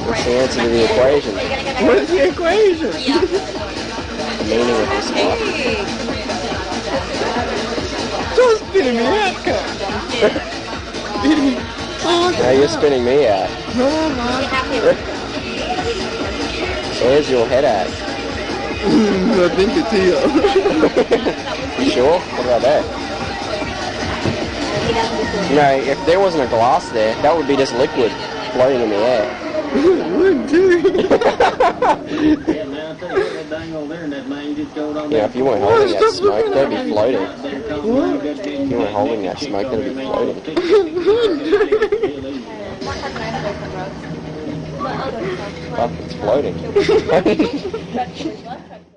What's the answer to the equation? What's the equation? The meaning of this life. Don't spin me out, cut. Now you're spinning me out. No, I'm not. There's your headache. I think it's here. You sure? What about that? No, if there wasn't a glass there, that would be just liquid floating in the air. Yeah, if you weren't holding that smoke, that'd be floating. If you weren't holding that smoke, that'd be floating. Fuck, it's floating.